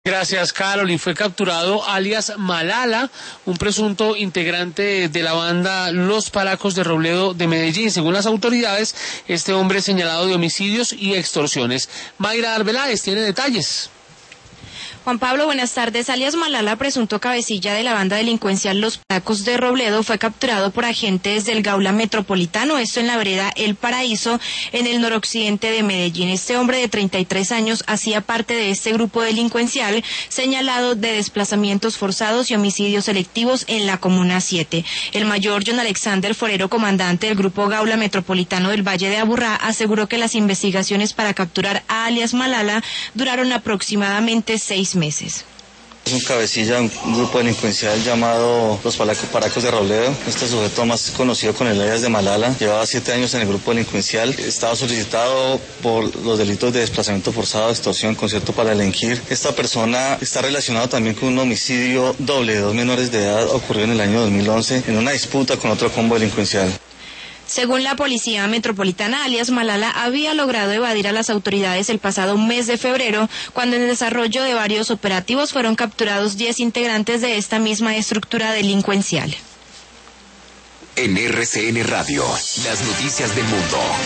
Gracias, Carol. Y fue capturado alias Malala, un presunto integrante de la banda Los Palacos de Robledo de Medellín. Según las autoridades, este hombre es señalado de homicidios y extorsiones. Mayra Arbeláez tiene detalles. Juan Pablo, buenas tardes. Alias Malala, presunto cabecilla de la banda delincuencial Los Palacos de Robledo, fue capturado por agentes del Gaula Metropolitano, esto en la vereda El Paraíso, en el noroccidente de Medellín. Este hombre de 33 años hacía parte de este grupo delincuencial señalado de desplazamientos forzados y homicidios selectivos en la Comuna 7. El mayor John Alexander Forero, comandante del grupo Gaula Metropolitano del Valle de Aburrá, aseguró que las investigaciones para capturar a alias Malala duraron aproximadamente 6 meses. Es un cabecilla, un grupo delincuencial llamado Los Palacos de Robledo. Este sujeto, más conocido con el alias de Malala, llevaba 7 años en el grupo delincuencial. Estaba solicitado por los delitos de desplazamiento forzado, extorsión, concierto para delinquir. Esta persona está relacionada también con un homicidio doble de 2 menores de edad ocurrido en el año 2011 en una disputa con otro combo delincuencial. Según la Policía Metropolitana, alias Malala había logrado evadir a las autoridades el pasado mes de febrero, cuando en el desarrollo de varios operativos fueron capturados 10 integrantes de esta misma estructura delincuencial. En RCN Radio, las noticias del mundo.